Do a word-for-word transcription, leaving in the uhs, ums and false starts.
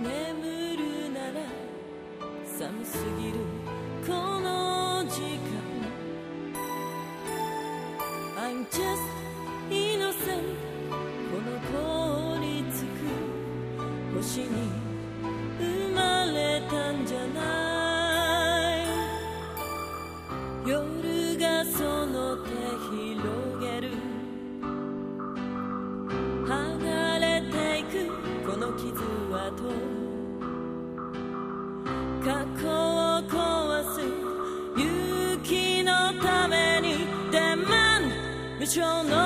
眠るなら寒すぎるこの時間 I'm just innocent この凍りつく星に生まれたんじゃない夜がその手広げる剥がれていくこの傷跡過去を壊す勇気のためにデマンド無償の